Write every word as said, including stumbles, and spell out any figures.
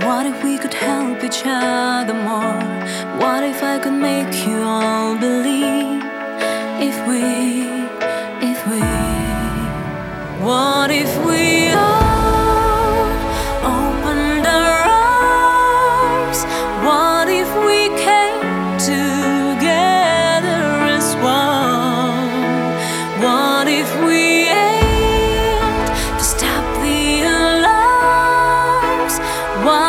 What if we could help each other more? What if I could make you all believe? If we, if we, what if we all opened our arms? What if we came together as one? What if we